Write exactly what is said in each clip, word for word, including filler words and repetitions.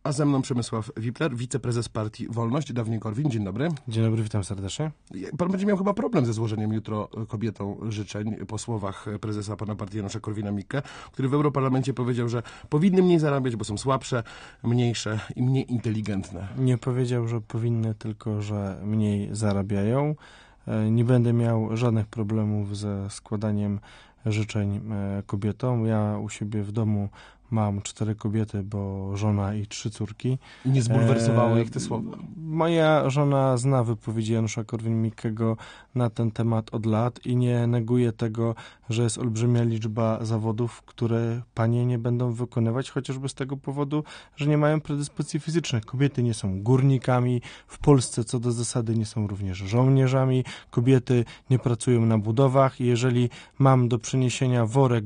A ze mną Przemysław Wipler, wiceprezes partii Wolność, dawniej Korwin. Dzień dobry. Dzień dobry, witam serdecznie. Pan będzie miał chyba problem ze złożeniem jutro kobietom życzeń po słowach prezesa pana partii Janusza Korwina-Mikke, który w Europarlamencie powiedział, że powinny mniej zarabiać, bo są słabsze, mniejsze i mniej inteligentne. Nie powiedział, że powinny, tylko że mniej zarabiają. Nie będę miał żadnych problemów ze składaniem życzeń kobietom. Ja u siebie w domu mam cztery kobiety, bo żona i trzy córki. I nie zbulwersowały e, ich te słowa? Moja żona zna wypowiedzi Janusza Korwin-Mikkego na ten temat od lat i nie neguje tego, że jest olbrzymia liczba zawodów, które panie nie będą wykonywać, chociażby z tego powodu, że nie mają predyspozycji fizycznych. Kobiety nie są górnikami, w Polsce co do zasady nie są również żołnierzami, kobiety nie pracują na budowach i jeżeli mam do przeniesienia worek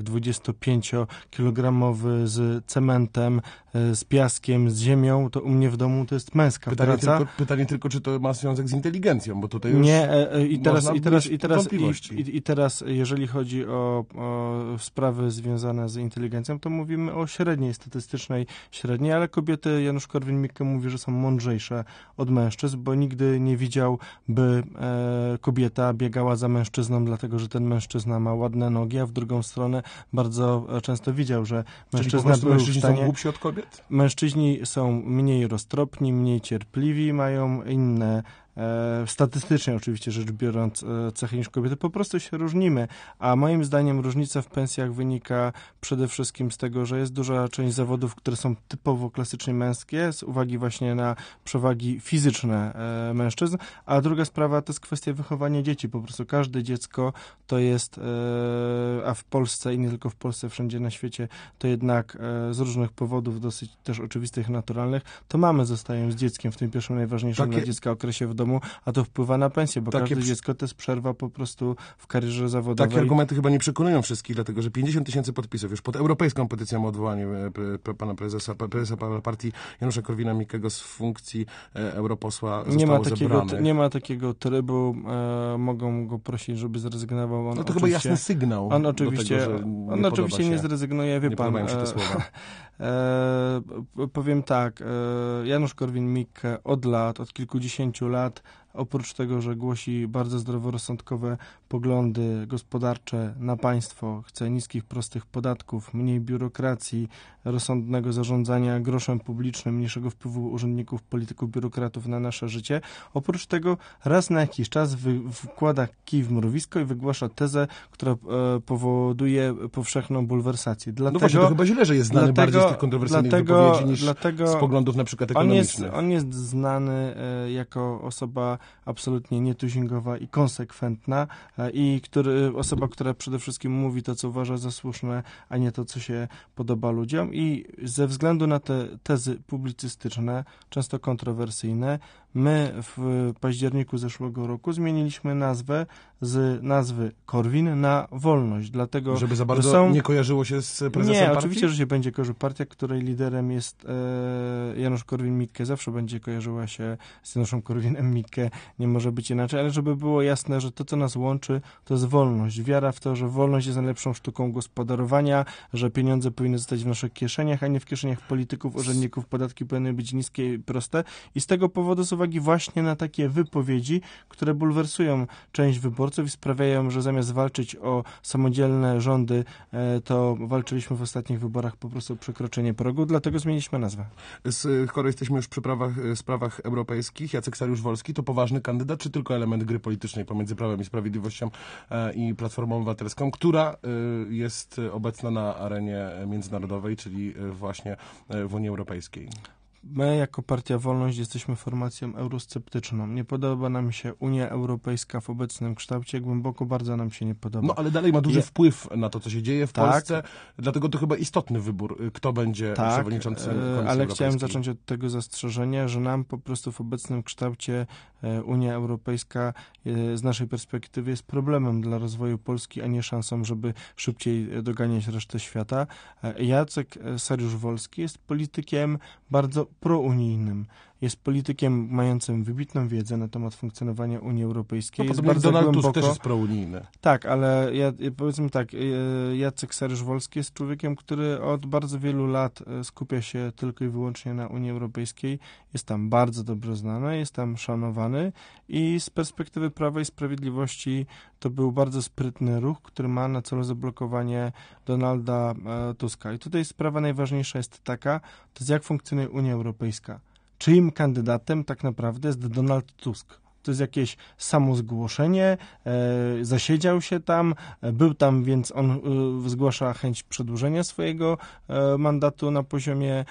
dwudziestopięciokilogramowy z cementem, z piaskiem, z ziemią, to u mnie w domu to jest męska pytanie praca. Tylko, pytanie tylko, czy to ma związek z inteligencją, bo tutaj już nie, e, i teraz, i teraz, i teraz, i, i, i teraz, jeżeli chodzi o, o sprawy związane z inteligencją, to mówimy o średniej, statystycznej średniej, ale kobiety, Janusz Korwin-Mikke mówi, że są mądrzejsze od mężczyzn, bo nigdy nie widział, by e, kobieta biegała za mężczyzną, dlatego, że ten mężczyzna ma ładne nogi, a w drugą stronę bardzo często widział, że mężczyzna był mężczyźni w stanie... są głupsi od kobiet? Mężczyźni są mniej roztropni, mniej cierpliwi, mają inne, e, statystycznie oczywiście rzecz biorąc, e, cechy niż kobiety. Po prostu się różnimy, a moim zdaniem różnica w pensjach wynika przede wszystkim z tego, że jest duża część zawodów, które są typowo klasycznie męskie, z uwagi właśnie na przewagi fizyczne e, mężczyzn, a druga sprawa to jest kwestia wychowania dzieci. Po prostu każde dziecko to jest, e, a w Polsce i nie tylko w Polsce, wszędzie na świecie, to jednak e, z różnych powodów, dosyć też oczywistych, naturalnych, to mamy zostają z dzieckiem w tym pierwszym, najważniejszym Takie... dla dziecka okresie w domu, a to wpływa na pensję, bo Takie każde przy... dziecko to jest przerwa po prostu w karierze zawodowej. Takie argumenty chyba nie przekonują wszystkich, dlatego że pięćdziesiąt tysięcy podpisów już pod europejską petycją o odwołanie pre, pre, pana prezesa, prezesa partii Janusza Korwina-Mikkego z funkcji e, europosła zostało nie ma takiego, zebranych. Nie ma takiego trybu, e, mogą go prosić, żeby zrezygnował. On no to chyba jasny sygnał. On oczywiście, do tego, nie, on oczywiście nie zrezygnuje, wie nie pan. podobają się te słowa. E, powiem tak, e, Janusz Korwin-Mikke od lat, od kilkudziesięciu lat, oprócz tego, że głosi bardzo zdroworozsądkowe poglądy gospodarcze na państwo, chce niskich, prostych podatków, mniej biurokracji, rozsądnego zarządzania groszem publicznym, mniejszego wpływu urzędników, polityków, biurokratów na nasze życie. Oprócz tego raz na jakiś czas wy, wkłada kij w mrowisko i wygłasza tezę, która e, powoduje powszechną bulwersację. Dlatego, no właśnie, to chyba źle, że jest znany dlatego, bardziej z tych kontrowersyjnych dlatego, wypowiedzi niż dlatego z poglądów na przykład on jest, ekonomicznych. on jest znany e, jako osoba absolutnie nietuzinkowa i konsekwentna e, i który, osoba, która przede wszystkim mówi to, co uważa za słuszne, a nie to, co się podoba ludziom. I ze względu na te tezy publicystyczne, często kontrowersyjne, my w październiku zeszłego roku zmieniliśmy nazwę z nazwy Korwin na Wolność, dlatego, żeby za bardzo są... nie kojarzyło się z prezesem Nie, partii? oczywiście, że się będzie kojarzył. Partia, której liderem jest e, Janusz Korwin-Mikke, zawsze będzie kojarzyła się z Januszem Korwinem-Mikke, nie może być inaczej, ale żeby było jasne, że to, co nas łączy, to jest wolność. Wiara w to, że wolność jest najlepszą sztuką gospodarowania, że pieniądze powinny zostać w naszych kieszeniach, a nie w kieszeniach polityków, urzędników, podatki powinny być niskie i proste. I z tego powodu, z uwagi właśnie na takie wypowiedzi, które bulwersują część wyborców i sprawiają, że zamiast walczyć o samodzielne rządy, to walczyliśmy w ostatnich wyborach po prostu o przekroczenie progu, dlatego zmieniliśmy nazwę. Skoro jesteśmy już przy prawach, sprawach europejskich, Jacek Saryusz-Wolski to poważny kandydat, czy tylko element gry politycznej pomiędzy Prawem i Sprawiedliwością i Platformą Obywatelską, która jest obecna na arenie międzynarodowej, czyli właśnie w Unii Europejskiej? My jako Partia Wolność jesteśmy formacją eurosceptyczną. Nie podoba nam się Unia Europejska w obecnym kształcie, głęboko bardzo nam się nie podoba. No ale dalej ma duży Je... wpływ na to, co się dzieje w tak. Polsce, dlatego to chyba istotny wybór, kto będzie tak, przewodniczącym Komisji ale Europejskiej. Chciałem zacząć od tego zastrzeżenia, że nam po prostu w obecnym kształcie Unia Europejska z naszej perspektywy jest problemem dla rozwoju Polski, a nie szansą, żeby szybciej doganiać resztę świata. Jacek Saryusz-Wolski jest politykiem bardzo prounijnym. jest politykiem mającym wybitną wiedzę na temat funkcjonowania Unii Europejskiej. No, jest bardzo Donald głęboko... Tusk też jest prounijny. Tak, ale ja, powiedzmy tak, Jacek Saryusz-Wolski jest człowiekiem, który od bardzo wielu lat skupia się tylko i wyłącznie na Unii Europejskiej. Jest tam bardzo dobrze znany, jest tam szanowany i z perspektywy Prawa i Sprawiedliwości to był bardzo sprytny ruch, który ma na celu zablokowanie Donalda e, Tuska. I tutaj sprawa najważniejsza jest taka, to jest jak funkcjonuje Unia Europejska. Czyim kandydatem tak naprawdę jest Donald Tusk? To jest jakieś samozgłoszenie, e, zasiedział się tam, e, był tam, więc on e, zgłasza chęć przedłużenia swojego e, mandatu na poziomie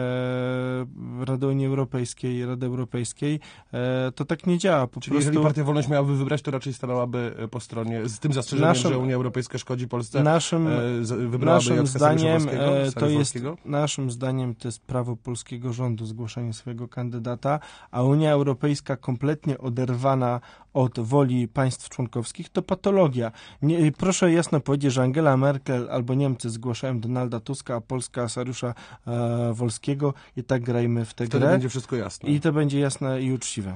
e, Rady Unii Europejskiej, Rady Europejskiej. E, to tak nie działa. Po Czyli prostu jeżeli Partia Wolność miałaby wybrać, to raczej stanęłaby po stronie, z tym zastrzeżeniem, naszym, że Unia Europejska szkodzi Polsce, naszym, e, wybrałaby naszym Jacka zdaniem Saryusza-Wolskiego, to jest, naszym zdaniem to jest prawo polskiego rządu zgłaszanie swojego kandydata, a Unia Europejska kompletnie oderwana od woli państw członkowskich, to patologia. Nie, proszę jasno powiedzieć, że Angela Merkel albo Niemcy zgłaszają Donalda Tuska, a Polska Saryusza e, Wolskiego i tak grajmy w tę Wtedy grę. będzie wszystko jasne. I to będzie jasne i uczciwe.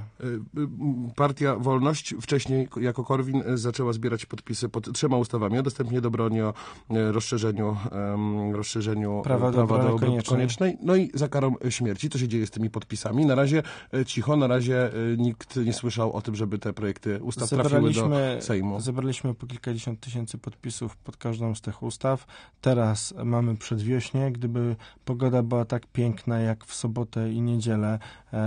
Partia Wolność wcześniej jako Korwin zaczęła zbierać podpisy pod trzema ustawami o dostępnie do broni, o rozszerzeniu, um, rozszerzeniu prawa, prawa do, do obrony koniecznej. koniecznej, no i za karą śmierci. Co się dzieje z tymi podpisami? Na razie cicho, na razie nikt nie słyszał o tym, żeby te projekty ustaw trafiły do Sejmu. Zebraliśmy po kilkadziesiąt tysięcy podpisów pod każdą z tych ustaw. Teraz mamy przedwiośnie. Gdyby pogoda była tak piękna jak w sobotę i niedzielę,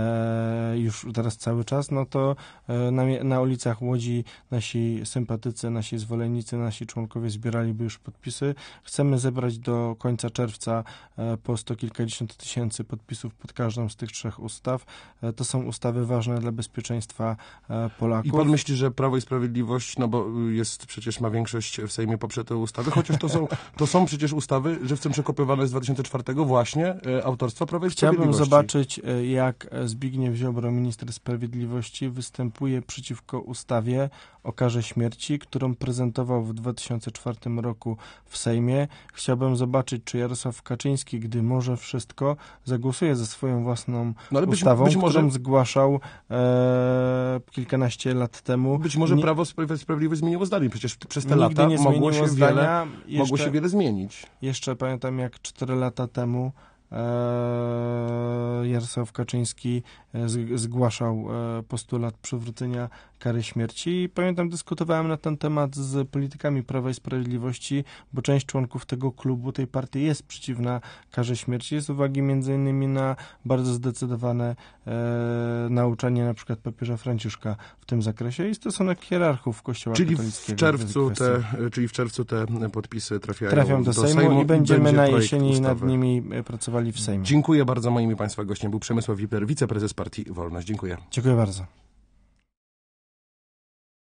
e, już teraz cały czas, no to e, na, na ulicach Łodzi nasi sympatycy, nasi zwolennicy, nasi członkowie zbieraliby już podpisy. Chcemy zebrać do końca czerwca e, po sto kilkadziesiąt tysięcy podpisów pod każdą z tych trzech ustaw. E, to są ustawy ważne dla bezpieczeństwa e, Polaków. I pan myśli, że Prawo i Sprawiedliwość, no bo jest przecież ma większość w Sejmie, poprze te ustawy, chociaż to są, to są przecież ustawy żywcem przekopiowane z dwa tysiące czwartego właśnie e, autorstwa Prawa i Sprawiedliwości. Chciałbym zobaczyć, jak Zbigniew Ziobro, minister sprawiedliwości, występuje przeciwko ustawie o karze śmierci, którą prezentował w dwa tysiące czwartym roku w Sejmie. Chciałbym zobaczyć, czy Jarosław Kaczyński, gdy może wszystko, zagłosuje za swoją własną no, ale być, ustawą, być może, którą zgłaszał e, kilkanaście lat temu. Być może nie, Prawo i Sprawiedliwość zmieniło zdanie. Przecież przez te nigdy lata nie mogło się, zdania. wiele, jeszcze, mogło się wiele zmienić. Jeszcze pamiętam, jak cztery lata temu e, Jarosław Kaczyński z, zgłaszał e, postulat przywrócenia kary śmierci i pamiętam, dyskutowałem na ten temat z politykami Prawa i Sprawiedliwości, bo część członków tego klubu, tej partii jest przeciwna karze śmierci z uwagi między innymi na bardzo zdecydowane e, nauczanie na przykład papieża Franciszka w tym zakresie i stosunek hierarchów Kościoła czyli katolickiego. W czerwcu te, czyli w czerwcu te podpisy trafiają trafią do, do Sejmu, Sejmu i będziemy będzie na jesieni ustawy. Nad nimi pracowali w Sejmie. Dziękuję bardzo. Moim i Państwa gościem był Przemysław Wiper, wiceprezes Partii Wolność. Dziękuję. Dziękuję bardzo.